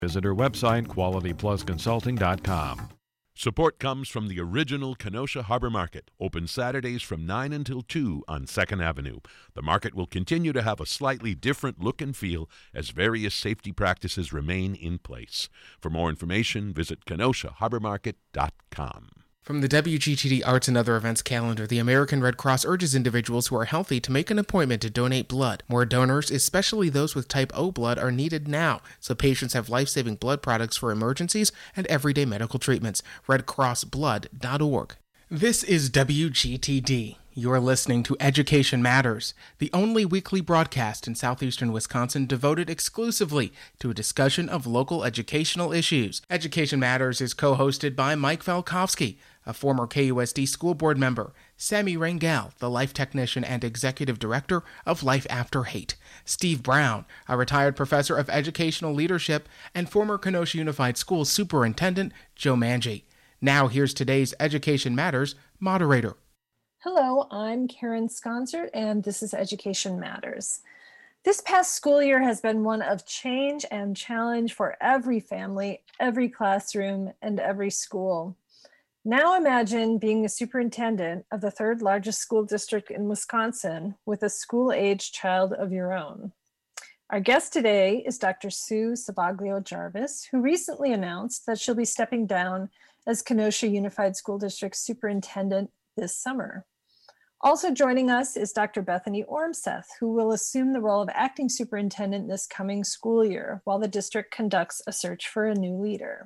Visit her website, qualityplusconsulting.com. Support comes from the original Kenosha Harbor Market, open Saturdays from 9 until 2 on 2nd Avenue. The market will continue to have a slightly different look and feel as various safety practices remain in place. For more information, visit KenoshaHarborMarket.com. From the WGTD Arts and Other Events calendar, the American Red Cross urges individuals who are healthy to make an appointment to donate blood. More donors, especially those with type O blood, are needed now, so patients have life-saving blood products for emergencies and everyday medical treatments. RedCrossBlood.org. This is WGTD. You're listening to Education Matters, the only weekly broadcast in southeastern Wisconsin devoted exclusively to a discussion of local educational issues. Education Matters is co-hosted by Mike Valkovsky, a former KUSD school board member, Sammy Rangel, the life technician and executive director of Life After Hate, Steve Brown, a retired professor of educational leadership, and former Kenosha Unified Schools superintendent Joe Manji. Now here's today's Education Matters moderator. Hello, I'm Karen Sconzert, and this is Education Matters. This past school year has been one of change and challenge for every family, every classroom, and every school. Now imagine being the superintendent of the third largest school district in Wisconsin with a school-age child of your own. Our guest today is Dr. Sue Savaglio Jarvis, who recently announced that she'll be stepping down as Kenosha Unified School District Superintendent this summer. Also joining us is Dr. Bethany Ormseth, who will assume the role of acting superintendent this coming school year while the district conducts a search for a new leader.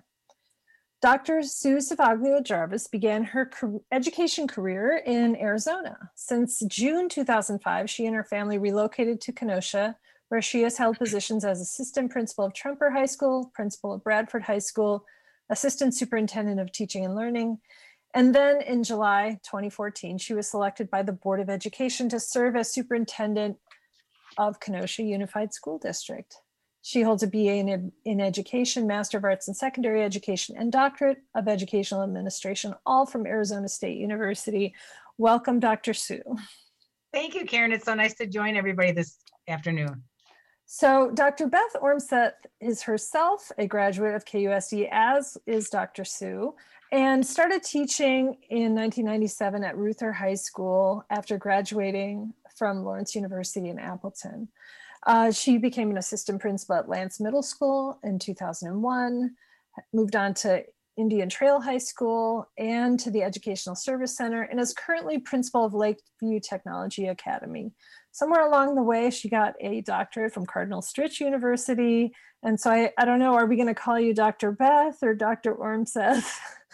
Dr. Sue Savaglio Jarvis began her education career in Arizona. Since June 2005, she and her family relocated to Kenosha, where she has held positions as assistant principal of Tremper High School, principal of Bradford High School, assistant superintendent of teaching and learning. And then in July 2014, she was selected by the Board of Education to serve as superintendent of Kenosha Unified School District. She holds a BA in Education, Master of Arts in Secondary Education, and Doctorate of Educational Administration, all from Arizona State University. Welcome, Dr. Sue. Thank you, Karen. It's so nice to join everybody this afternoon. So Dr. Beth Ormseth is herself a graduate of KUSD, as is Dr. Sue, and started teaching in 1997 at Ruther High School after graduating from Lawrence University in Appleton. She became an assistant principal at Lance Middle School in 2001, moved on to Indian Trail High School and to the Educational Service Center, and is currently principal of Lakeview Technology Academy. Somewhere along the way, she got a doctorate from Cardinal Stritch University. And so I don't know, are we going to call you Dr. Beth or Dr. Ormseth?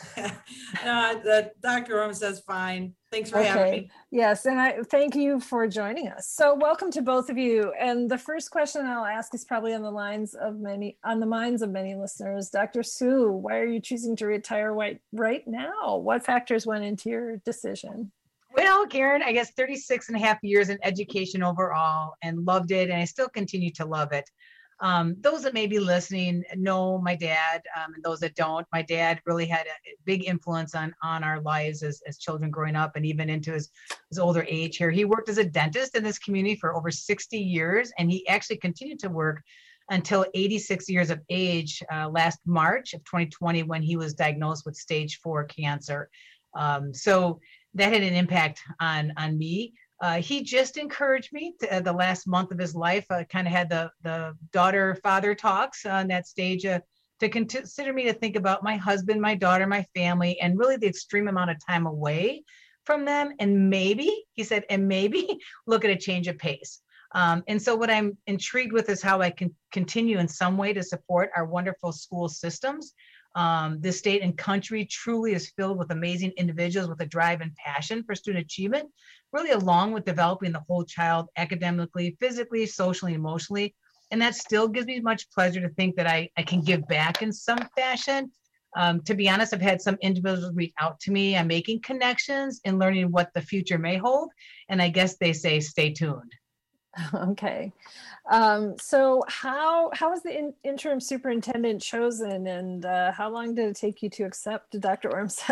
Dr. Ormseth's fine. Thanks for having me. Yes, and I thank you for joining us. So welcome to both of you. And the first question I'll ask is probably on the minds of many listeners. Dr. Sue, why are you choosing to retire right now? What factors went into your decision? Well, Karen, I guess 36 and a half years in education overall, and loved it, and I still continue to love it. Those that may be listening know my dad, and those that don't, my dad really had a big influence on our lives as children growing up and even into his older age here. He worked as a dentist in this community for over 60 years, and he actually continued to work until 86 years of age last March of 2020 when he was diagnosed with stage 4 cancer. So that had an impact on me. He just encouraged me to, the last month of his life, kind of had the daughter-father talks on that stage to consider me to think about my husband, my daughter, my family, and really the extreme amount of time away from them. And maybe, he said, and maybe look at a change of pace. And so what I'm intrigued with is how I can continue in some way to support our wonderful school systems. This state and country truly is filled with amazing individuals with a drive and passion for student achievement, really along with developing the whole child academically, physically, socially, emotionally. And that still gives me much pleasure to think that I can give back in some fashion. To be honest, I've had some individuals reach out to me. I'm making connections and learning what the future may hold. And I guess they say, stay tuned. Okay. So how was the interim superintendent chosen, and how long did it take you to accept Dr. Ormseth?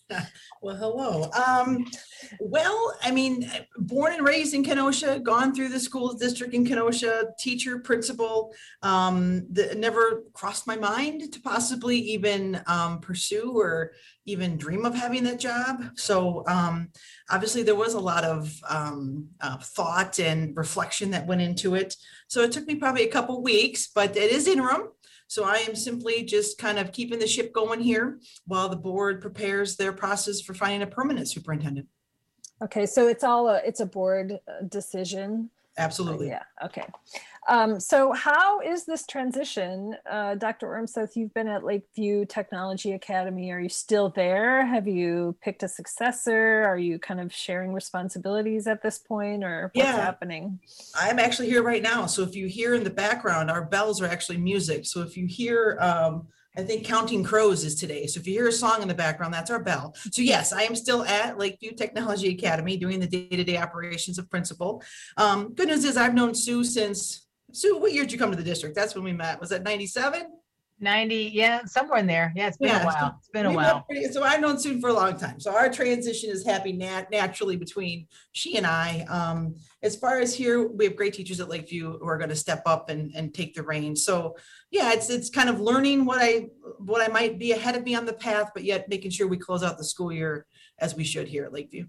Well, hello. Well, I mean, born and raised in Kenosha, gone through the school district in Kenosha, teacher, principal, that never crossed my mind to possibly even pursue or even dream of having that job. So obviously there was a lot of thought and reflection that went into it. So it took me probably a couple weeks, but it is interim. So I am simply just kind of keeping the ship going here while the board prepares their process for finding a permanent superintendent. Okay, so it's a board decision. Absolutely. Yeah, okay. So how is this transition? Dr. Ormseth, you've been at Lakeview Technology Academy. Are you still there? Have you picked a successor? Are you kind of sharing responsibilities at this point, or what's happening? I'm actually here right now. So if you hear in the background, our bells are actually music. So if you hear, I think Counting Crows is today. So if you hear a song in the background, that's our bell. So yes, I am still at Lakeview Technology Academy doing the day-to-day operations of principal. Good news is I've known Sue since, Sue, what year did you come to the district? That's when we met. Was that 97? 90, yeah, somewhere in there. Yeah, it's been a while. It's been a while. So I've known Sue for a long time. So our transition is happening naturally between she and I. As far as here, we have great teachers at Lakeview who are going to step up and take the reins. So yeah, it's kind of learning what I might be ahead of me on the path, but yet making sure we close out the school year as we should here at Lakeview.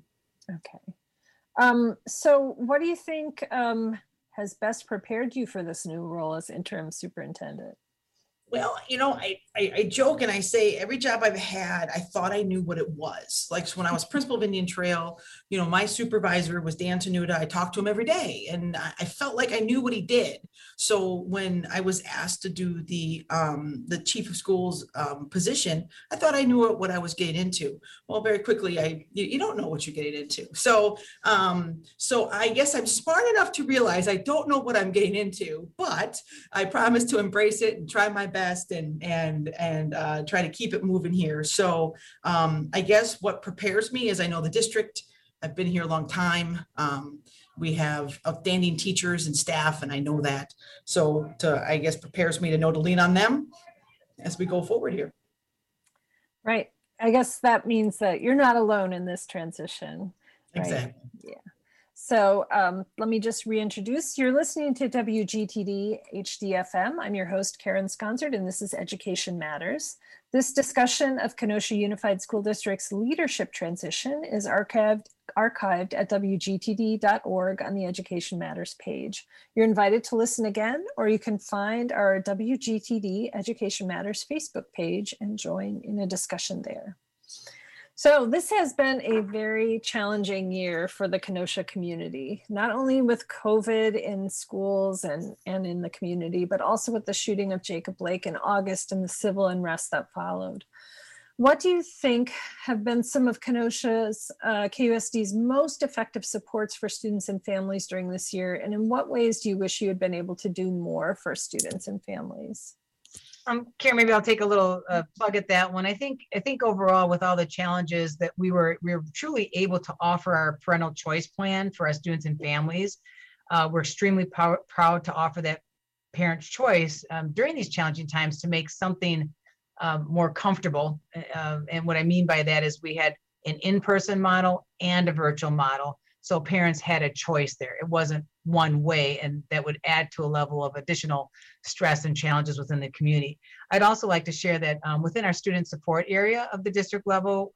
Okay. So what do you think has best prepared you for this new role as interim superintendent? Well, you know, I joke and I say every job I've had, I thought I knew what it was. Like so when I was principal of Indian Trail, you know, my supervisor was Dan Tenuta. I talked to him every day and I felt like I knew what he did. So when I was asked to do the chief of schools position, I thought I knew what I was getting into. Well, very quickly, you don't know what you're getting into. So I guess I'm smart enough to realize I don't know what I'm getting into, but I promise to embrace it and try my best and try to keep it moving here. So I guess what prepares me is I know the district. I've been here a long time. We have outstanding teachers and staff, and I know that. So I guess prepares me to know to lean on them as we go forward here. Right. I guess that means that you're not alone in this transition. Right? Exactly. Yeah. So let me just reintroduce. You're listening to WGTD HD-FM. I'm your host, Karen Sconzert, and this is Education Matters. This discussion of Kenosha Unified School District's leadership transition is archived at wgtd.org on the Education Matters page. You're invited to listen again, or you can find our WGTD Education Matters Facebook page and join in a discussion there. So this has been a very challenging year for the Kenosha community, not only with COVID in schools and in the community, but also with the shooting of Jacob Blake in August and the civil unrest that followed. What do you think have been some of Kenosha's, KUSD's most effective supports for students and families during this year? And in what ways do you wish you had been able to do more for students and families? Karen, maybe I'll take a little plug at that one. I think overall, with all the challenges that we were truly able to offer our parental choice plan for our students and families. We're extremely proud to offer that parent's choice during these challenging times to make something more comfortable. And what I mean by that is we had an in-person model and a virtual model. So parents had a choice there. It wasn't one way, and that would add to a level of additional stress and challenges within the community. I'd also like to share that within our student support area of the district level,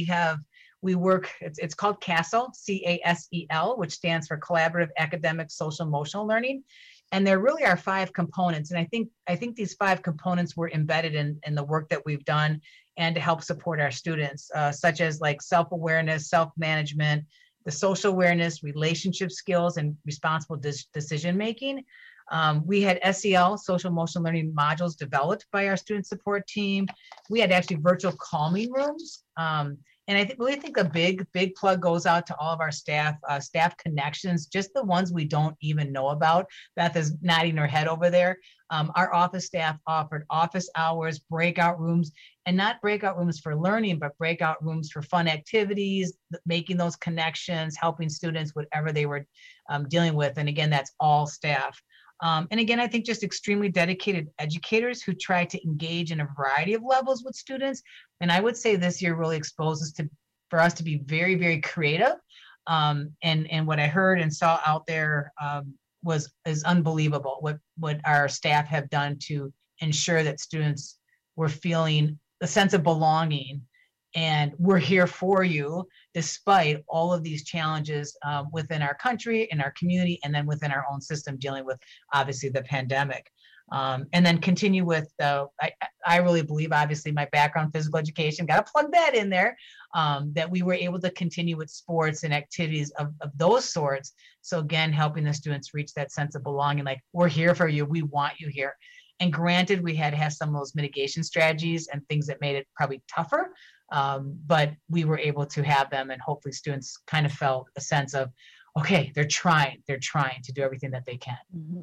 we work, it's called CASEL, C-A-S-E-L, which stands for Collaborative Academic Social Emotional Learning. And there really are 5 components. And I think these 5 components were embedded in the work that we've done and to help support our students, such as like self-awareness, self-management, the social awareness, relationship skills, and responsible decision-making. We had SEL, social emotional learning modules developed by our student support team. We had actually virtual calming rooms. And I really think a big plug goes out to all of our staff connections, just the ones we don't even know about. Beth is nodding her head over there. Our office staff offered office hours, breakout rooms, and not breakout rooms for learning, but breakout rooms for fun activities, making those connections, helping students, whatever they were dealing with. And again, that's all staff. And again, I think just extremely dedicated educators who try to engage in a variety of levels with students. And I would say this year really exposes for us to be very, very creative. And what I heard and saw out there is unbelievable. What our staff have done to ensure that students were feeling the sense of belonging, and we're here for you despite all of these challenges within our country, in our community, and then within our own system dealing with obviously the pandemic. And then continue with, I really believe, obviously my background, physical education, got to plug that in there, that we were able to continue with sports and activities of those sorts. So again, helping the students reach that sense of belonging, like, we're here for you, we want you here. And granted, we had to have some of those mitigation strategies and things that made it probably tougher, but we were able to have them, and hopefully students kind of felt a sense of, okay, they're trying to do everything that they can.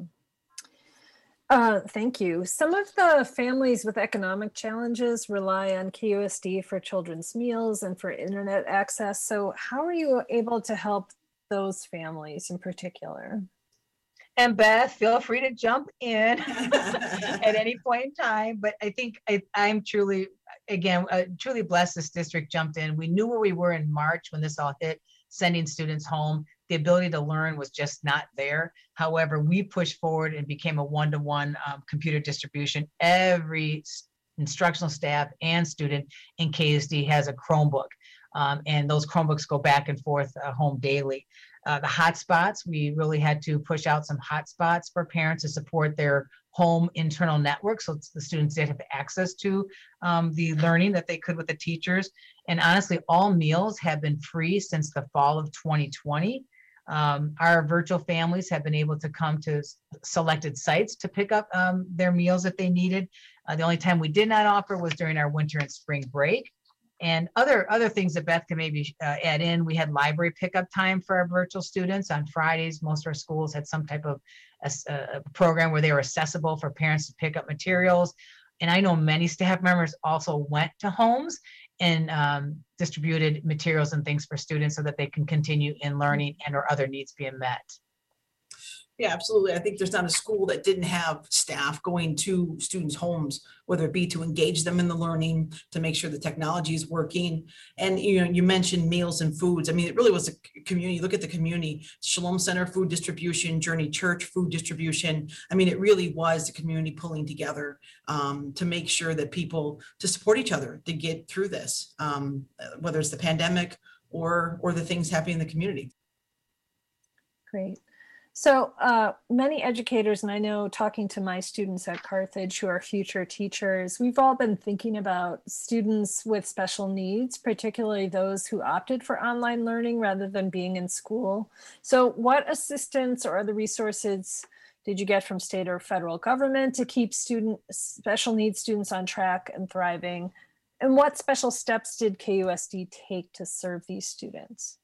Mm-hmm. Thank you. Some of the families with economic challenges rely on KUSD for children's meals and for internet access. So how are you able to help those families in particular? And Beth, feel free to jump in at any point in time. But I think I'm truly blessed this district jumped in. We knew where we were in March when this all hit, sending students home. The ability to learn was just not there. However, we pushed forward and became a one-to-one computer distribution. Every instructional staff and student in KUSD has a Chromebook. And those Chromebooks go back and forth home daily. The hotspots, we really had to push out some hotspots for parents to support their home internal network, so the students did have access to the learning that they could with the teachers. And honestly, all meals have been free since the fall of 2020. Our virtual families have been able to come to selected sites to pick up their meals if they needed. The only time we did not offer was during our winter and spring break. And other things that Beth can maybe add in, we had library pickup time for our virtual students on Fridays. Most of our schools had some type of a program where they were accessible for parents to pick up materials. And I know many staff members also went to homes and distributed materials and things for students so that they can continue in learning and or other needs being met. Yeah, absolutely. I think there's not a school that didn't have staff going to students' homes, whether it be to engage them in the learning, to make sure the technology is working. And you mentioned meals and foods. I mean, it really was a community. Look at the community, Shalom Center food distribution, Journey Church food distribution. I mean, it really was the community pulling together to make sure that people, to support each other, to get through this, whether it's the pandemic or the things happening in the community. Great. So many educators, and I know talking to my students at Carthage who are future teachers, we've all been thinking about students with special needs, particularly those who opted for online learning rather than being in school. So what assistance or other resources did you get from state or federal government to keep special needs students on track and thriving? And what special steps did KUSD take to serve these students?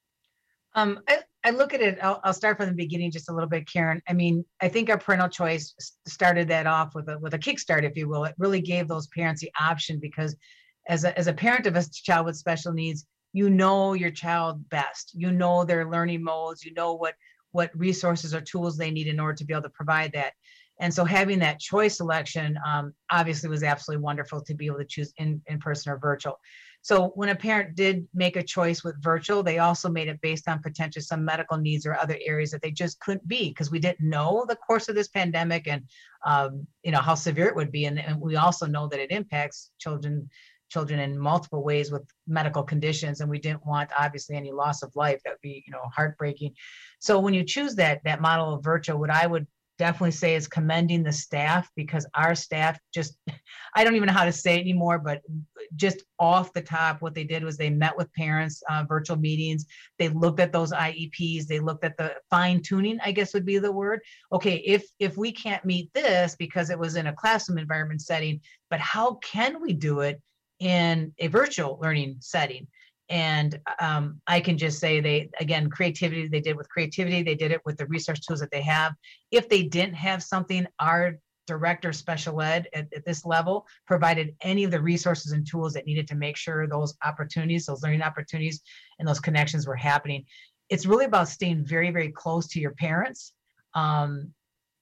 I look at it, I'll start from the beginning just a little bit, Karen. I mean, I think our parental choice started that off with a kickstart, if you will. It really gave those parents the option, because as a parent of a child with special needs, you know your child best. You know their learning modes, you know what resources or tools they need in order to be able to provide that. And so having that choice selection obviously was absolutely wonderful to be able to choose in person or virtual. So when a parent did make a choice with virtual, they also made it based on potential some medical needs or other areas that they just couldn't be, because we didn't know the course of this pandemic and how severe it would be. And we also know that it impacts children in multiple ways with medical conditions. And we didn't want obviously any loss of life. That would be, heartbreaking. So when you choose that model of virtual, what I would definitely say is commending the staff, because our staff just, I don't even know how to say it anymore, but just off the top, what they did was they met with parents, virtual meetings. They looked at those IEPs. They looked at the fine tuning, I guess would be the word. Okay, if we can't meet this because it was in a classroom environment setting, but how can we do it in a virtual learning setting? And I can just say creativity, they did with creativity, they did it with the research tools that they have. If they didn't have something, our director of special ed at this level provided any of the resources and tools that needed to make sure those opportunities, those learning opportunities and those connections were happening. It's really about staying very, very close to your parents.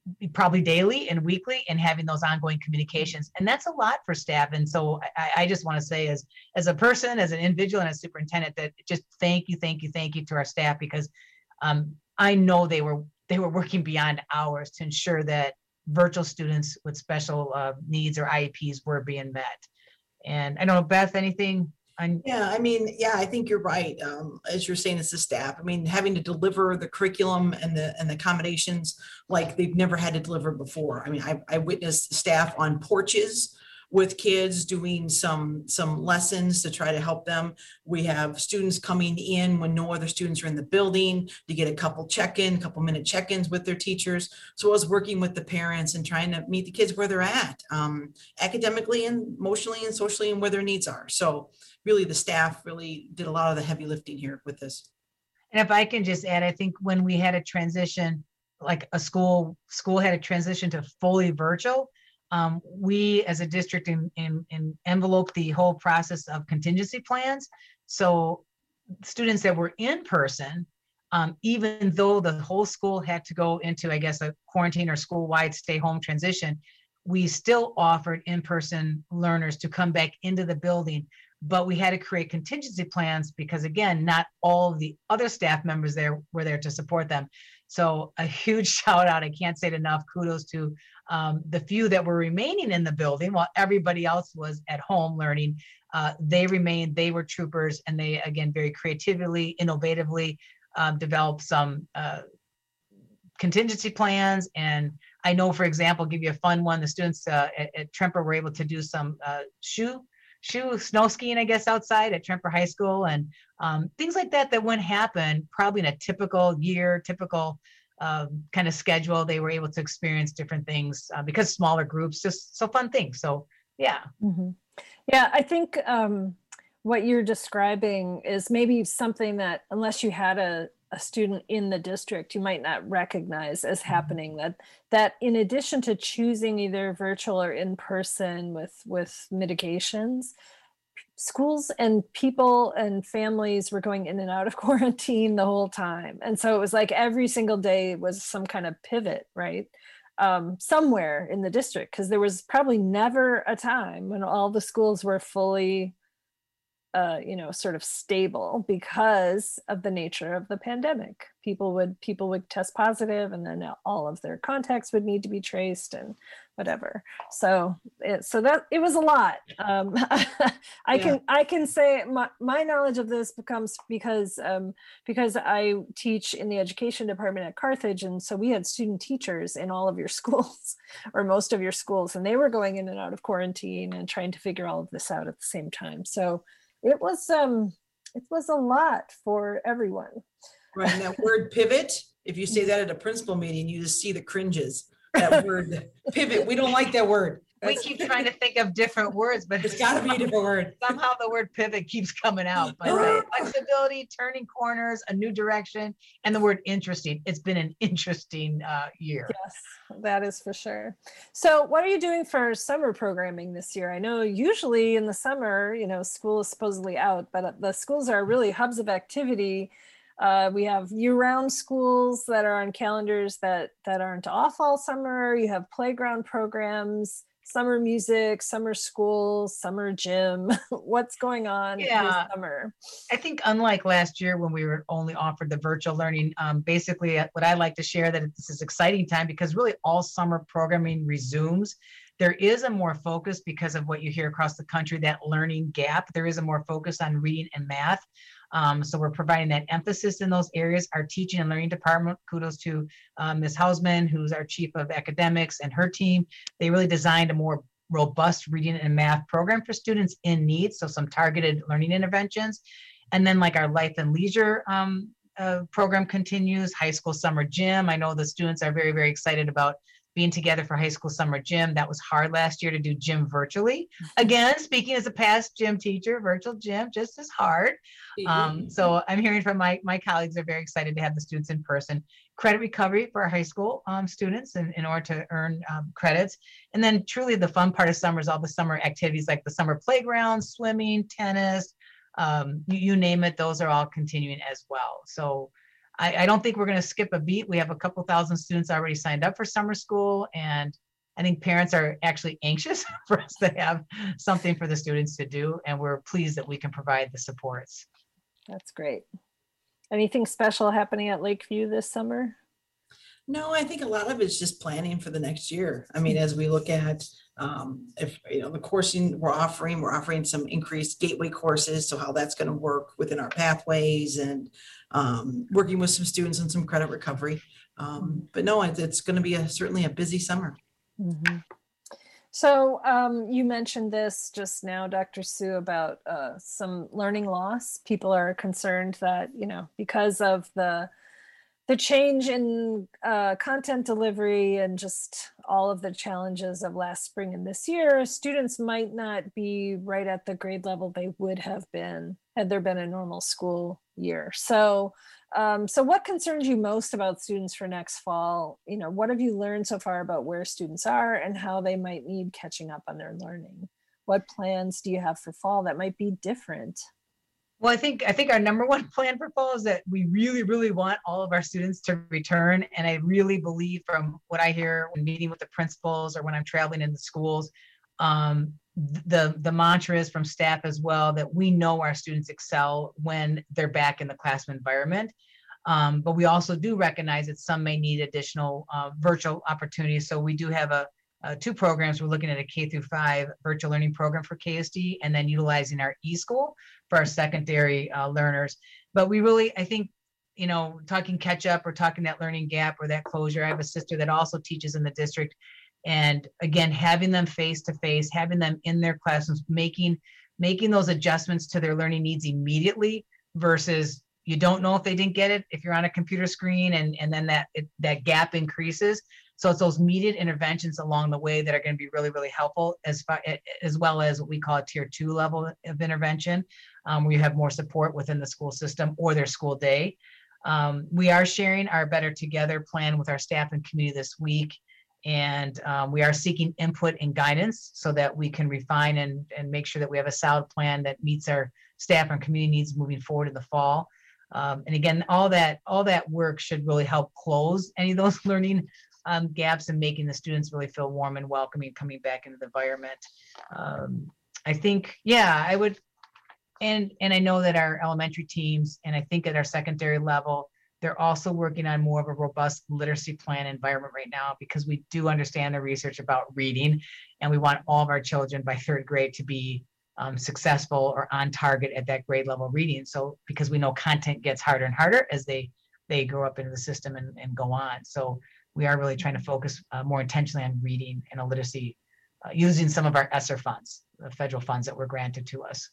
probably daily and weekly, and having those ongoing communications. And that's a lot for staff. And so I just want to say, as a person, as an individual, and as superintendent, that just thank you to our staff, because I know they were working beyond hours to ensure that virtual students with special needs or IEPs were being met. And I don't know, Beth, anything? Yeah, I think you're right. As you're saying, it's the staff. Having to deliver the curriculum and the accommodations like they've never had to deliver before. I witnessed staff on porches with kids doing some lessons to try to help them. We have students coming in when no other students are in the building to get a couple minute check-ins with their teachers. So I was working with the parents and trying to meet the kids where they're at, academically and emotionally and socially, and where their needs are. So really the staff really did a lot of the heavy lifting here with this. And if I can just add, I think when we had a transition, like a school had a transition to fully virtual, we as a district enveloped the whole process of contingency plans. So students that were in person, even though the whole school had to go into, I guess, a quarantine or school-wide stay-home transition, we still offered in-person learners to come back into the building. But we had to create contingency plans because, again, not all of the other staff members there were there to support them. So a huge shout out, I can't say it enough, kudos to the few that were remaining in the building while everybody else was at home learning. They remained, they were troopers, and they, again, very creatively, innovatively developed some contingency plans. And I know, for example, give you a fun one, the students at Tremper were able to do some snow skiing, I guess, outside at Tremper High School, and things like that wouldn't happen probably in a typical year, kind of schedule. They were able to experience different things because smaller groups, just so fun things. So yeah. Mm-hmm. Yeah, I think what you're describing is maybe something that, unless you had a student in the district, you might not recognize as happening, that in addition to choosing either virtual or in person with mitigations, schools and people and families were going in and out of quarantine the whole time. And so it was like every single day was some kind of pivot, right? Somewhere in the district, because there was probably never a time when all the schools were fully sort of stable because of the nature of the pandemic. People would test positive, and then all of their contacts would need to be traced and whatever. So that it was a lot. I can say my knowledge of this becomes because I teach in the education department at Carthage, and so we had student teachers in all of your schools or most of your schools, and they were going in and out of quarantine and trying to figure all of this out at the same time. So it was a lot for everyone. Right, and that word pivot, if you say that at a principal meeting, you just see the cringes. That word pivot, we don't like that word. We keep trying to think of different words, but it's got to be a different word. Somehow the word pivot keeps coming out. But flexibility, turning corners, a new direction, and the word interesting. It's been an interesting year. Yes, that is for sure. So what are you doing for summer programming this year? I know usually in the summer, school is supposedly out, but the schools are really hubs of activity. We have year-round schools that are on calendars that aren't off all summer. You have playground programs, summer music, summer school, summer gym. What's going on this summer? I think unlike last year when we were only offered the virtual learning, basically what I like to share that this is exciting time because really all summer programming resumes. There is a more focus because of what you hear across the country, that learning gap. There is a more focus on reading and math. So we're providing that emphasis in those areas. Our teaching and learning department, kudos to Ms. Hausman, who's our chief of academics, and her team. They really designed a more robust reading and math program for students in need. So some targeted learning interventions. And then like our life and leisure program continues, high school summer gym. I know the students are very, very excited about being together for high school summer gym. That was hard last year to do gym virtually. Again, speaking as a past gym teacher, virtual gym just as hard. So I'm hearing from my colleagues are very excited to have the students in person. Credit recovery for our high school students in order to earn credits. And then truly the fun part of summer is all the summer activities like the summer playground, swimming, tennis, you name it, those are all continuing as well. So I don't think we're going to skip a beat. We have a couple thousand students already signed up for summer school, and I think parents are actually anxious for us to have something for the students to do, and we're pleased that we can provide the supports. That's great. Anything special happening at Lakeview this summer? No, I think a lot of it's just planning for the next year. I mean, as we look at if the coursing we're offering some increased gateway courses, so how that's going to work within our pathways, and working with some students on some credit recovery. But no, it's going to be certainly a busy summer. Mm-hmm. So you mentioned this just now, Dr. Sue, about some learning loss. People are concerned that, because of the change in content delivery and just all of the challenges of last spring and this year, students might not be right at the grade level they would have been had there been a normal school year. So what concerns you most about students for next fall? What have you learned so far about where students are and how they might need catching up on their learning? What plans do you have for fall that might be different? Well, I think our number one plan for fall is that we really, really want all of our students to return. And I really believe, from what I hear when meeting with the principals or when I'm traveling in the schools, the mantra is from staff as well, that we know our students excel when they're back in the classroom environment. But we also do recognize that some may need additional virtual opportunities. So we do have two programs. We're looking at a K-5 virtual learning program for KSD, and then utilizing our eSchool for our secondary learners. But we really, I think, talking catch up or talking that learning gap or that closure. I have a sister that also teaches in the district. And again, having them face to face, having them in their classrooms, making those adjustments to their learning needs immediately versus you don't know if they didn't get it if you're on a computer screen, and then that gap increases. So it's those immediate interventions along the way that are going to be really, really helpful, as well as what we call a tier 2 level of intervention, where you have more support within the school system or their school day. We are sharing our Better Together plan with our staff and community this week. And we are seeking input and guidance so that we can refine and make sure that we have a solid plan that meets our staff and community needs moving forward in the fall. And again, all that work should really help close any of those learning gaps and making the students really feel warm and welcoming coming back into the environment. I think, I would, and I know that our elementary teams, and I think at our secondary level, they're also working on more of a robust literacy plan environment right now, because we do understand the research about reading, and we want all of our children by 3rd grade to be successful or on target at that grade level reading. So because we know content gets harder and harder as they grow up into the system and go on. So we are really trying to focus more intentionally on reading and literacy using some of our ESSER funds, the federal funds that were granted to us.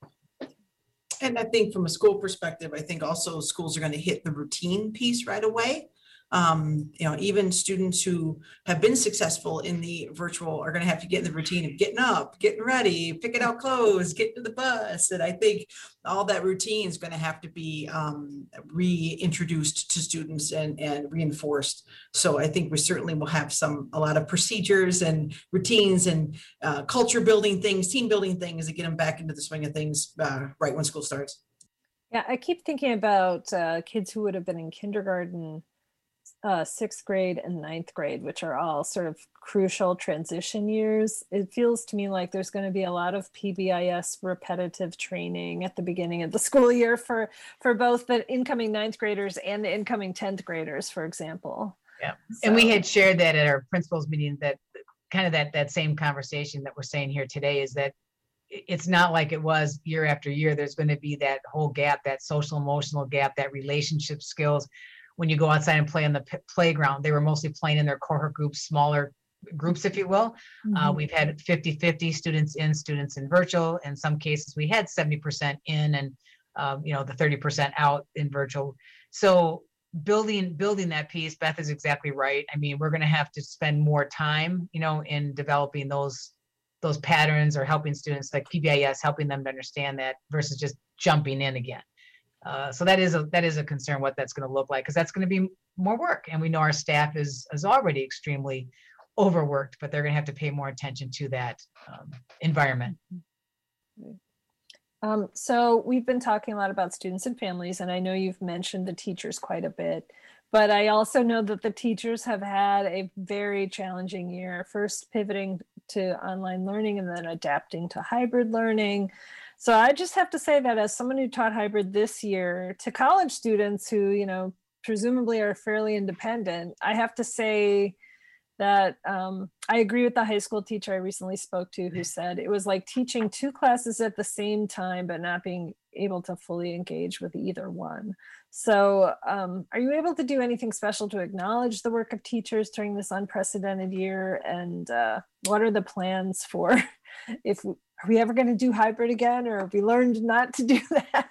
And I think from a school perspective, I think also schools are going to hit the routine piece right away. Even students who have been successful in the virtual are going to have to get in the routine of getting up, getting ready, picking out clothes, getting to the bus. And I think all that routine is going to have to be reintroduced to students and reinforced. So I think we certainly will have a lot of procedures and routines and culture building things, team building things to get them back into the swing of things right when school starts. Yeah, I keep thinking about kids who would have been in kindergarten, 6th grade and 9th grade, which are all sort of crucial transition years. It feels to me like there's going to be a lot of PBIS repetitive training at the beginning of the school year for both the incoming 9th graders and the incoming 10th graders, for example. Yeah. So, and we had shared that at our principals meeting, that kind of that same conversation that we're saying here today, is that it's not like it was year after year. There's going to be that whole gap, that social emotional gap, that relationship skills. When you go outside and play on the playground, they were mostly playing in their cohort groups, smaller groups, if you will. Mm-hmm. We've had 50-50 students in virtual. In some cases, we had 70% in and, the 30% out in virtual. So building that piece, Beth is exactly right. I mean, we're going to have to spend more time, in developing those patterns, or helping students like PBIS, helping them to understand that versus just jumping in again. So that is a concern, what that's going to look like, because that's going to be more work. And we know our staff is already extremely overworked, but they're going to have to pay more attention to that environment. So we've been talking a lot about students and families, and I know you've mentioned the teachers quite a bit, but I also know that the teachers have had a very challenging year, first pivoting to online learning and then adapting to hybrid learning. So I just have to say that as someone who taught hybrid this year to college students who, presumably are fairly independent, I have to say that I agree with the high school teacher I recently spoke to who said it was like teaching two classes at the same time, but not being able to fully engage with either one. So are you able to do anything special to acknowledge the work of teachers during this unprecedented year? And what are the plans for are we ever going to do hybrid again, or have we learned not to do that?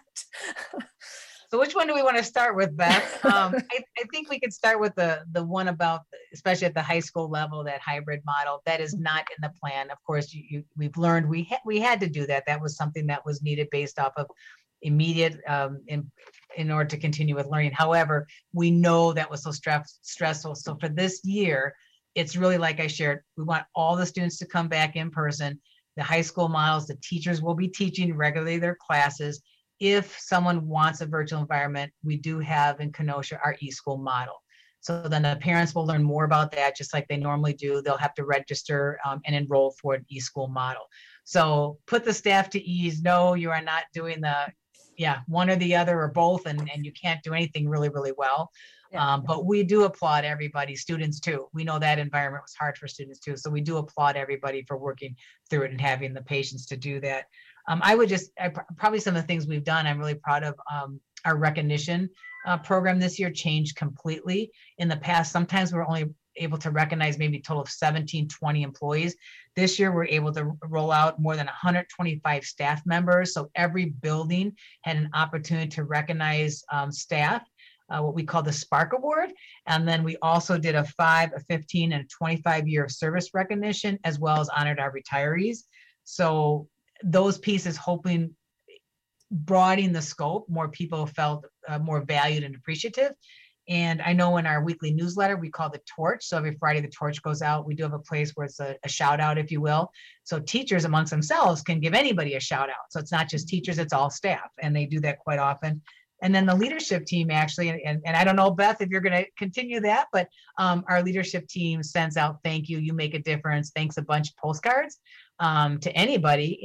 So which one do we want to start with, Beth? I think we could start with the one about, especially at the high school level, that hybrid model. That is not in the plan. Of course, we've learned we had to do that. That was something that was needed based off of immediate in order to continue with learning. However, we know that was so stressful. So for this year, it's really like I shared, we want all the students to come back in person. The high school models, the teachers will be teaching regularly their classes. If someone wants a virtual environment, we do have in Kenosha our eSchool model. So then the parents will learn more about that, just like they normally do. They'll have to register and enroll for an eSchool model. So put the staff to ease. No, you are not doing one or the other or both, and you can't do anything really, really well. Yeah. But we do applaud everybody, students too. We know that environment was hard for students too. So we do applaud everybody for working through it and having the patience to do that. Probably some of the things we've done, I'm really proud of. Our recognition program this year changed completely. In the past, sometimes we're only able to recognize maybe a total of 17, 20 employees. This year, we're able to roll out more than 125 staff members. So every building had an opportunity to recognize staff, what we call the Spark Award. And then we also did a 5, a 15, and a 25-year service recognition, as well as honored our retirees. So those pieces, hoping broadening the scope, more people felt more valued and appreciative. And I know in our weekly newsletter, we call the torch. So every Friday, the torch goes out. We do have a place where it's a shout out, if you will. So teachers amongst themselves can give anybody a shout out. So it's not just teachers, it's all staff. And they do that quite often. And then the leadership team actually, and I don't know, Beth, if you're going to continue that, but our leadership team sends out thank you, you make a difference, thanks a bunch postcards to anybody.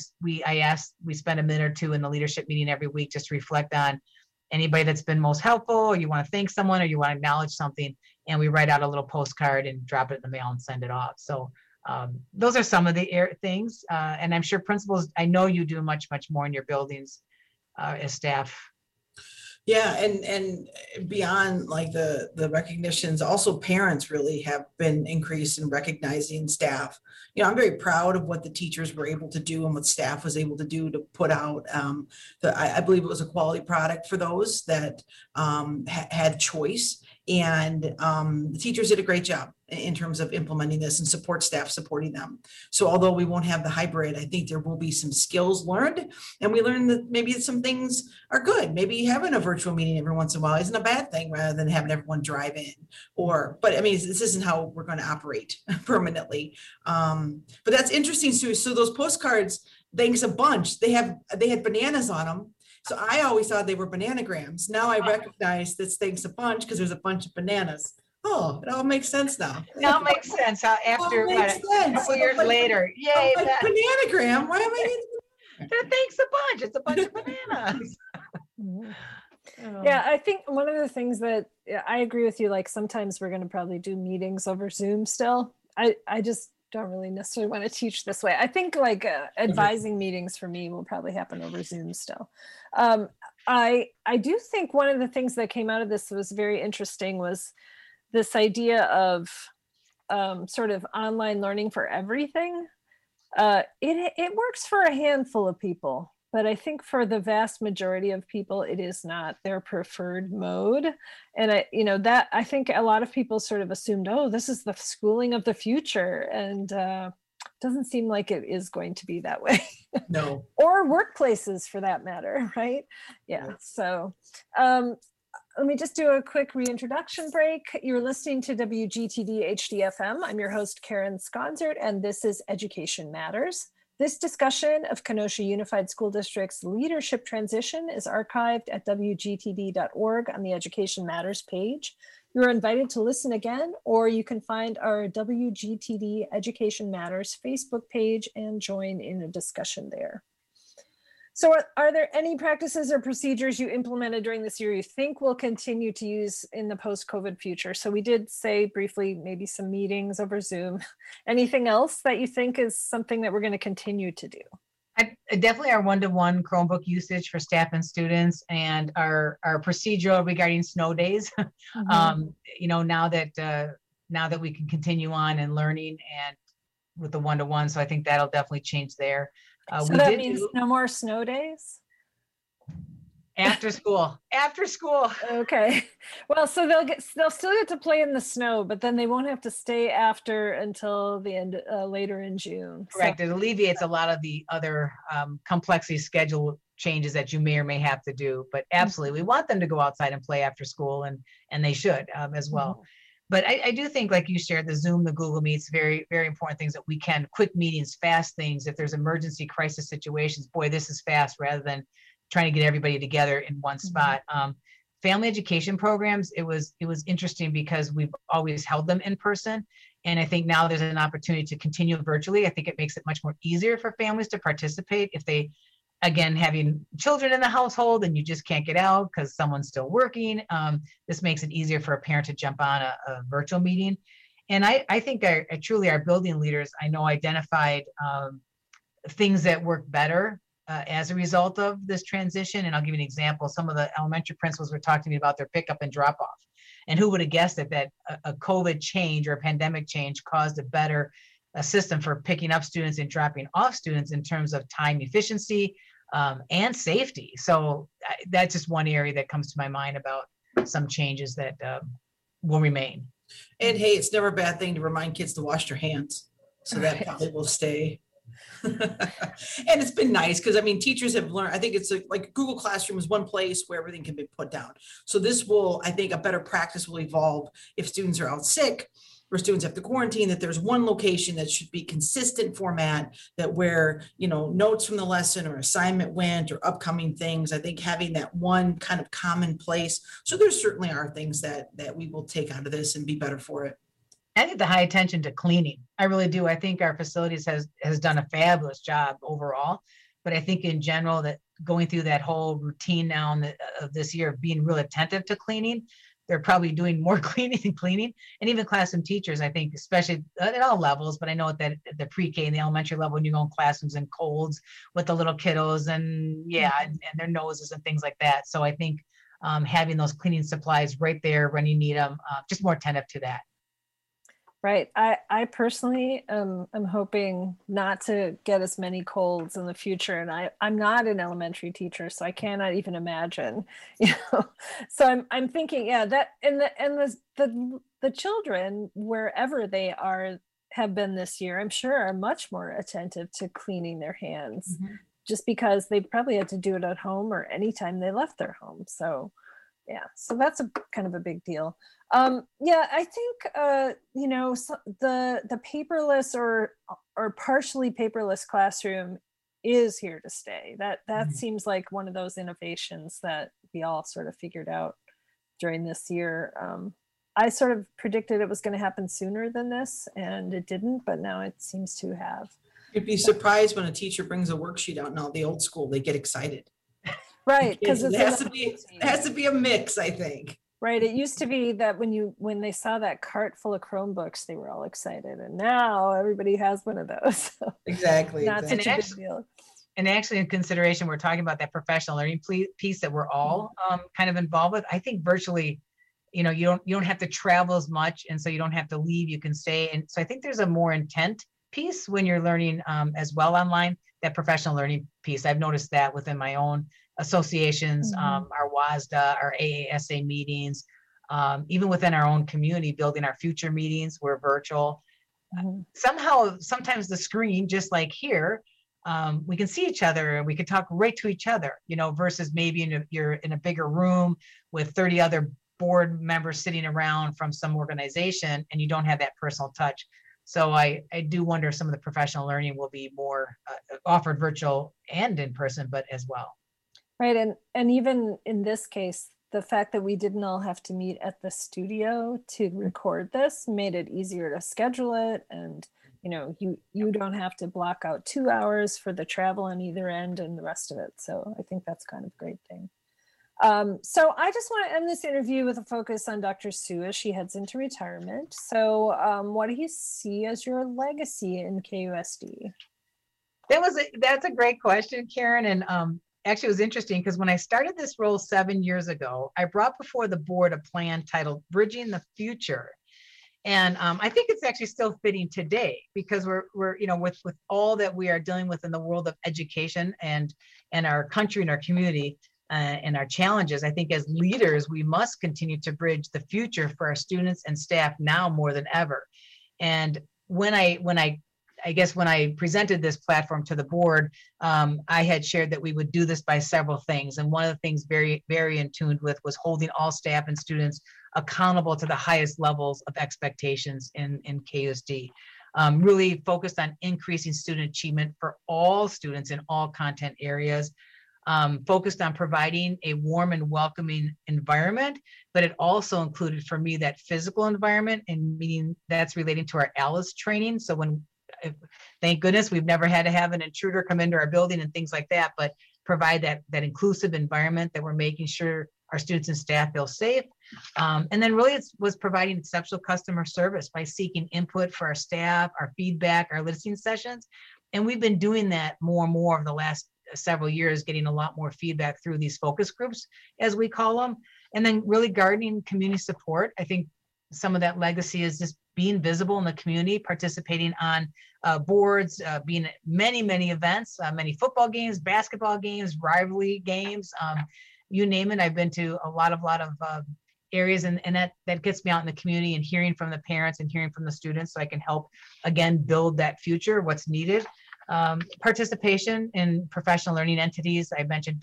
We spend a minute or two in the leadership meeting every week just to reflect on anybody that's been most helpful, or you want to thank someone, or you want to acknowledge something, and we write out a little postcard and drop it in the mail and send it off. So those are some of the things. And I'm sure principals, I know you do much, much more in your buildings as staff. Yeah, and beyond like the recognitions, also parents really have been increased in recognizing staff. I'm very proud of what the teachers were able to do and what staff was able to do to put out. I believe it was a quality product for those that had choice. And the teachers did a great job in terms of implementing this and support staff supporting them. So although we won't have the hybrid, I think there will be some skills learned, and we learned that maybe some things are good. Maybe having a virtual meeting every once in a while isn't a bad thing, rather than having everyone drive in. But I mean, this isn't how we're going to operate permanently. But that's interesting, Sue. So those postcards, thanks a bunch. They had bananas on them. So I always thought they were bananagrams. Now I recognize this thanks a bunch because there's a bunch of bananas. Oh, it all makes sense now. Now it makes sense. After a couple years later. Yay. Bananagram. Why am I eating? Thanks a bunch. It's a bunch of bananas. Yeah, I think one of the things that I agree with you, like sometimes we're going to probably do meetings over Zoom still. I just don't really necessarily want to teach this way. I think like advising meetings for me will probably happen over Zoom still. I do think one of the things that came out of this was very interesting was this idea of sort of online learning for everything. It works for a handful of people, but I think for the vast majority of people, it is not their preferred mode. And I think a lot of people sort of assumed, oh, this is the schooling of the future. And doesn't seem like it is going to be that way. No. Or workplaces for that matter, right? Yeah. So let me just do a quick reintroduction break. You're listening to WGTD HD FM. I'm your host, Karen Sconzert, and this is Education Matters. This discussion of Kenosha Unified School District's leadership transition is archived at wgtd.org on the Education Matters page. You're invited to listen again, or you can find our WGTD Education Matters Facebook page and join in a discussion there. So are there any practices or procedures you implemented during this year you think will continue to use in the post-COVID future? So we did say briefly, maybe some meetings over Zoom. Anything else that you think is something that we're going to continue to do? Definitely our one-to-one Chromebook usage for staff and students, and our procedural regarding snow days. Now that we can continue on and learning and with the one-to-one, so I think that'll definitely change there. So that means no more snow days? After school. Okay. Well, so they'll still get to play in the snow, but then they won't have to stay after until the end, later in June. Correct. So, it alleviates a lot of the other complexity schedule changes that you may or may have to do. But absolutely, we want them to go outside and play after school, and they should as well. But I do think, like you shared, the Zoom, the Google Meets, very, very important things that we can, quick meetings, fast things. If there's emergency crisis situations, boy, this is fast rather than trying to get everybody together in one spot. Family education programs, it was interesting because we've always held them in person. And I think now there's an opportunity to continue virtually. I think it makes it much more easier for families to participate if they, again, having children in the household and you just can't get out because someone's still working. This makes it easier for a parent to jump on a virtual meeting. And I think truly our building leaders, I know, identified things that work better as a result of this transition. And I'll give you an example. Some of the elementary principals were talking to me about their pickup and drop off. And who would have guessed that a COVID change or a pandemic change caused a better system for picking up students and dropping off students in terms of time efficiency and safety. So that's just one area that comes to my mind about some changes that will remain. And hey, it's never a bad thing to remind kids to wash their hands. So that probably will stay. And it's been nice because, I mean, teachers have learned, I think it's like Google Classroom is one place where everything can be put down. So this will, I think a better practice will evolve if students are out sick or students have to quarantine, that there's one location that should be consistent format, that where, notes from the lesson or assignment went or upcoming things. I think having that one kind of common place. So there certainly are things that we will take out of this and be better for it. I think the high attention to cleaning. I really do. I think our facilities has done a fabulous job overall, but I think in general that going through that whole routine now of this year of being really attentive to cleaning, they're probably doing more cleaning than cleaning. And even classroom teachers, I think, especially at all levels, but I know that the pre-K and the elementary level, when you go in classrooms and colds with the little kiddos and their noses and things like that. So I think having those cleaning supplies right there when you need them, just more attentive to that. Right. I personally am hoping not to get as many colds in the future. And I'm not an elementary teacher, so I cannot even imagine, So I'm thinking, that the children, wherever they are, have been this year, I'm sure are much more attentive to cleaning their hands, just because they probably had to do it at home or anytime they left their home. So so that's a kind of a big deal. I think, the paperless or partially paperless classroom is here to stay. That seems like one of those innovations that we all sort of figured out during this year. I sort of predicted it was going to happen sooner than this, and it didn't, but now it seems to have. You'd be surprised when a teacher brings a worksheet out now, the old school, they get excited. Right, because it has to be a mix, I think. Right. It used to be that when they saw that cart full of Chromebooks, they were all excited, and now everybody has one of those. So exactly. Not such a big deal. And actually, in consideration, we're talking about that professional learning piece that we're all kind of involved with. I think virtually, you don't have to travel as much, and so you don't have to leave. You can stay, and so I think there's a more intent piece when you're learning as well online. That professional learning piece, I've noticed that within my own associations, our WASDA, our AASA meetings, even within our own community, building our future meetings, we're virtual. Sometimes the screen, just like here, we can see each other and we can talk right to each other, versus maybe you're in a bigger room with 30 other board members sitting around from some organization and you don't have that personal touch. So I do wonder if some of the professional learning will be more offered virtual and in person, but as well. Right. And even in this case, the fact that we didn't all have to meet at the studio to record this made it easier to schedule it. And, you don't have to block out 2 hours for the travel on either end and the rest of it. So I think that's kind of a great thing. So I just want to end this interview with a focus on Dr. Sue as she heads into retirement. So what do you see as your legacy in KUSD? That's a great question, Karen. And actually, it was interesting because when I started this role 7 years ago, I brought before the board a plan titled Bridging the Future. And I think it's actually still fitting today because we're with all that we are dealing with in the world of education and our country and our community and our challenges. I think as leaders, we must continue to bridge the future for our students and staff now more than ever. And when I presented this platform to the board, I had shared that we would do this by several things. And one of the things very, very in tune with was holding all staff and students accountable to the highest levels of expectations in KUSD. Really focused on increasing student achievement for all students in all content areas. Focused on providing a warm and welcoming environment, but it also included for me that physical environment, and meaning that's relating to our ALICE training. So thank goodness we've never had to have an intruder come into our building and things like that, but provide that inclusive environment that we're making sure our students and staff feel safe. And then really it was providing exceptional customer service by seeking input for our staff, our feedback, our listening sessions. And we've been doing that more and more over the last several years, getting a lot more feedback through these focus groups, as we call them. And then really gardening community support. I think some of that legacy is just being visible in the community, participating on boards, being at many, many events, many football games, basketball games, rivalry games, you name it. I've been to a lot of areas, and that gets me out in the community and hearing from the parents and hearing from the students, so I can help, again, build that future, what's needed. Participation in professional learning entities. I mentioned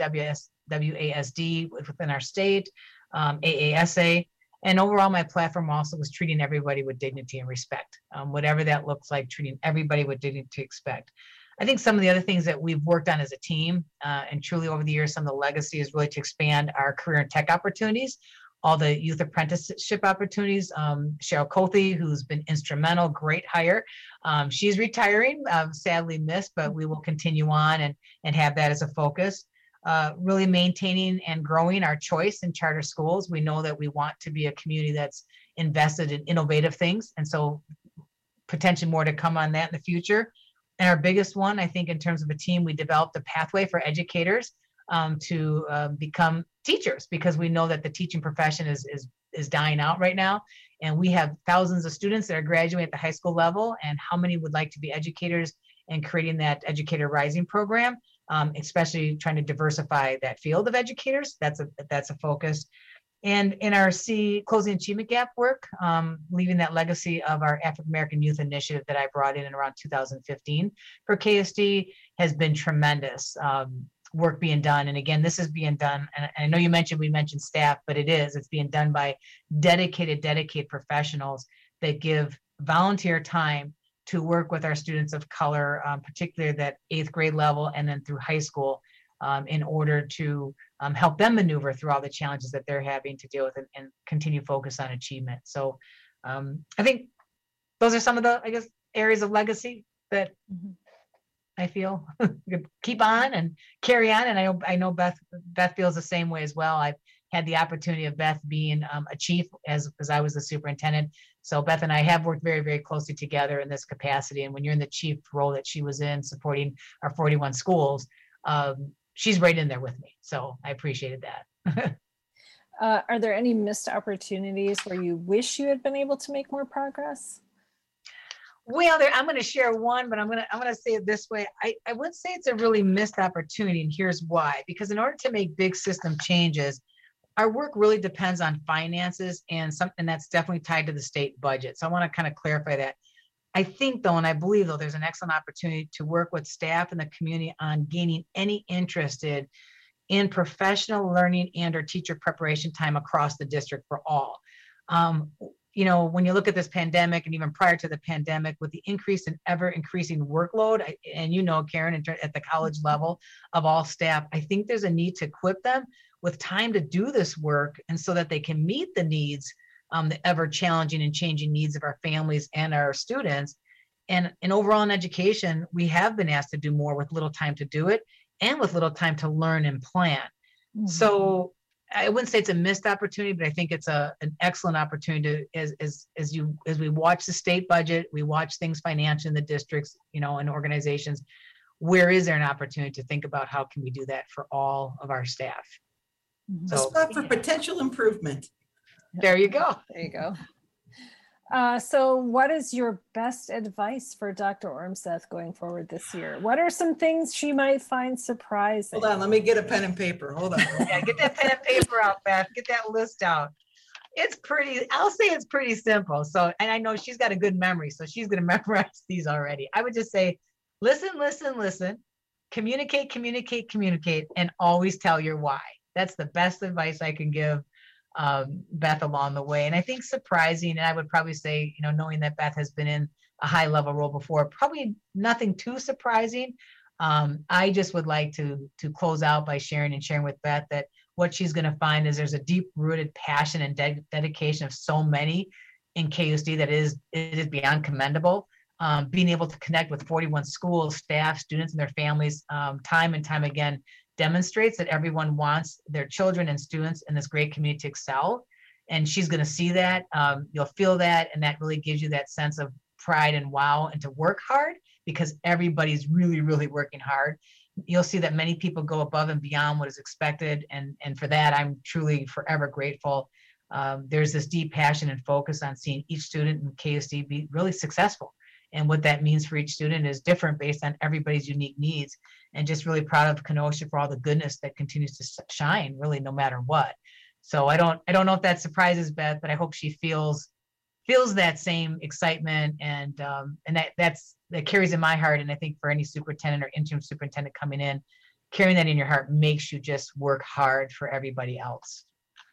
WASD within our state, AASA, and overall my platform also was treating everybody with dignity and respect, whatever that looks like, treating everybody with dignity and respect. I think some of the other things that we've worked on as a team, and truly over the years, some of the legacy is really to expand our career and tech opportunities, all the youth apprenticeship opportunities. Cheryl Cothy, who's been instrumental, great hire. She's retiring, sadly missed, but we will continue on and have that as a focus. Really maintaining and growing our choice in charter schools. We know that we want to be a community that's invested in innovative things, and so potentially more to come on that in the future. And our biggest one, I think, in terms of a team, we developed a pathway for educators to become teachers, because we know that the teaching profession is dying out right now. And we have thousands of students that are graduating at the high school level, and how many would like to be educators, and creating that Educator Rising program, especially trying to diversify that field of educators. That's a focus. And in our Closing Achievement Gap work, leaving that legacy of our African American Youth Initiative that I brought in around 2015 for KSD has been tremendous. Work being done. And again, this is being done, and I know we mentioned staff, but it's being done by dedicated professionals that give volunteer time to work with our students of color, particularly that 8th grade level and then through high school, in order to help them maneuver through all the challenges that they're having to deal with, and continue focus on achievement. So I think those are some of the, areas of legacy that I feel keep on and carry on. And I know Beth feels the same way as well. I've had the opportunity of Beth being a chief as I was the superintendent. So Beth and I have worked very, very closely together in this capacity. And when you're in the chief role that she was in, supporting our 41 schools, she's right in there with me. So I appreciated that. Are there any missed opportunities where you wish you had been able to make more progress? Well, I'm going to share one, but I'm going to say it this way. I would say it's a really missed opportunity, and here's why. Because in order to make big system changes, our work really depends on finances, and something that's definitely tied to the state budget. So I want to kind of clarify that. I think, though, and I believe, though, there's an excellent opportunity to work with staff and the community on gaining any interest in professional learning and or teacher preparation time across the district for all. when you look at this pandemic and even prior to the pandemic, with the increase in ever increasing workload, and Karen, at the college level of all staff, I think there's a need to equip them with time to do this work, and so that they can meet the needs, the ever challenging and changing needs of our families and our students. And overall in education, we have been asked to do more with little time to do it and with little time to learn and plan. Mm-hmm. So I wouldn't say it's a missed opportunity, but I think it's an excellent opportunity to, as we watch the state budget, we watch things financial in the districts, and organizations. Where is there an opportunity to think about how can we do that for all of our staff? A spot for potential improvement. There you go. There you go. So what is your best advice for Dr. Ormseth going forward this year? What are some things she might find surprising? Hold on, let me get a pen and paper. Hold on. Yeah, get that pen and paper out, Beth. Get that list out. I'll say it's pretty simple. So, and I know she's got a good memory, so she's going to memorize these already. I would just say, listen, communicate, and always tell your why. That's the best advice I can give Beth along the way. And I think surprising, and I would probably say, knowing that Beth has been in a high level role before, probably nothing too surprising. I just would like to close out by sharing with Beth that what she's going to find is there's a deep rooted passion and dedication of so many in KUSD that it is beyond commendable. Being able to connect with 41 schools, staff, students, and their families time and time again demonstrates that everyone wants their children and students in this great community to excel. And she's going to see that. You'll feel that. And that really gives you that sense of pride and wow, and to work hard, because everybody's really, really working hard. You'll see that many people go above and beyond what is expected. And for that, I'm truly forever grateful. There's this deep passion and focus on seeing each student in KUSD be really successful. And what that means for each student is different based on everybody's unique needs. And just really proud of Kenosha for all the goodness that continues to shine, really, no matter what. So I don't know if that surprises Beth, but I hope she feels that same excitement, and that carries in my heart. And I think for any superintendent or interim superintendent coming in, carrying that in your heart makes you just work hard for everybody else.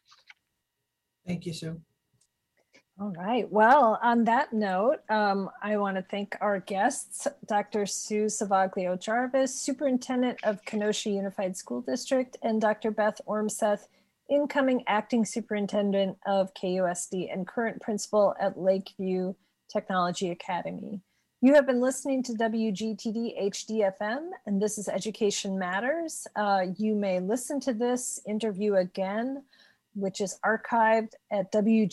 Thank you, Sue. All right. Well, on that note, I want to thank our guests, Dr. Sue Savaglio-Jarvis, Superintendent of Kenosha Unified School District, and Dr. Beth Ormseth, incoming Acting Superintendent of KUSD and current Principal at Lakeview Technology Academy. You have been listening to WGTD HD-FM, and this is Education Matters. You may listen to this interview again, which is archived at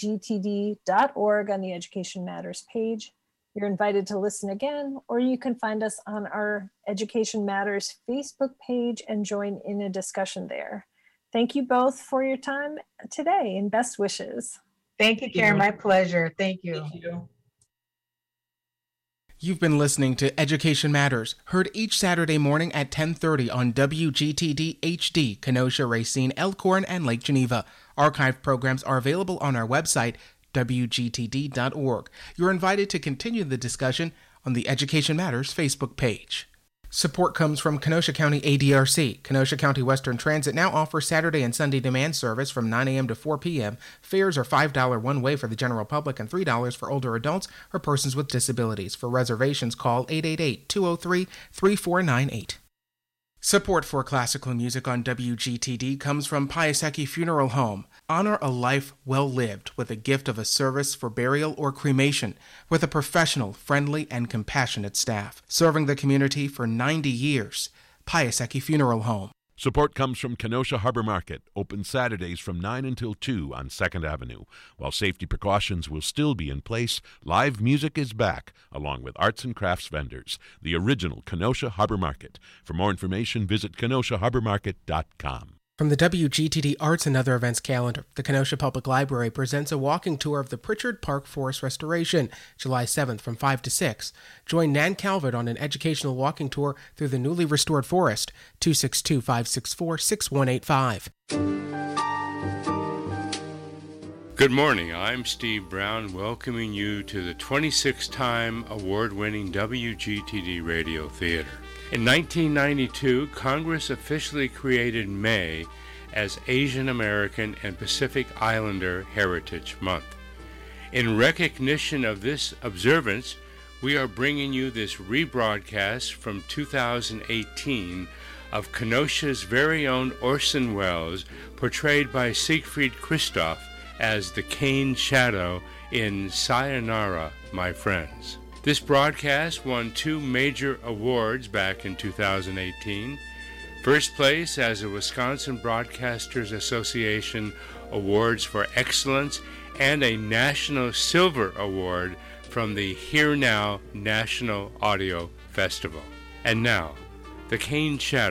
wgtd.org on the Education Matters page. You're invited to listen again, or you can find us on our Education Matters Facebook page and join in a discussion there. Thank you both for your time today, and best wishes. Thank you, Karen. My pleasure. Thank you. Thank you. You've been listening to Education Matters, heard each Saturday morning at 10:30 on WGTD HD, Kenosha, Racine, Elkhorn, and Lake Geneva. Archived programs are available on our website, wgtd.org. You're invited to continue the discussion on the Education Matters Facebook page. Support comes from Kenosha County ADRC. Kenosha County Western Transit now offers Saturday and Sunday demand service from 9 a.m. to 4 p.m. Fares are $5 one way for the general public and $3 for older adults or persons with disabilities. For reservations, call 888-203-3498. Support for classical music on WGTD comes from Piasecki Funeral Home. Honor a life well lived with a gift of a service for burial or cremation with a professional, friendly, and compassionate staff. Serving the community for 90 years. Piasecki Funeral Home. Support comes from Kenosha Harbor Market, open Saturdays from 9 until 2 on 2nd Avenue. While safety precautions will still be in place, live music is back, along with arts and crafts vendors. The original Kenosha Harbor Market. For more information, visit kenoshaharbormarket.com. From the WGTD Arts and Other Events calendar, the Kenosha Public Library presents a walking tour of the Pritchard Park Forest Restoration, July 7th from 5 to 6. Join Nan Calvert on an educational walking tour through the newly restored forest, 262-564-6185. Good morning, I'm Steve Brown, welcoming you to the 26th-time award-winning WGTD Radio Theater. In 1992, Congress officially created May as Asian American and Pacific Islander Heritage Month. In recognition of this observance, we are bringing you this rebroadcast from 2018 of Kenosha's very own Orson Welles, portrayed by Siegfried Christoph as the Cane Shadow in Sayonara, My Friends. This broadcast won 2 major awards back in 2018. First place as a Wisconsin Broadcasters Association Awards for Excellence and a National Silver Award from the Hear Now National Audio Festival. And now, the Cane Shadow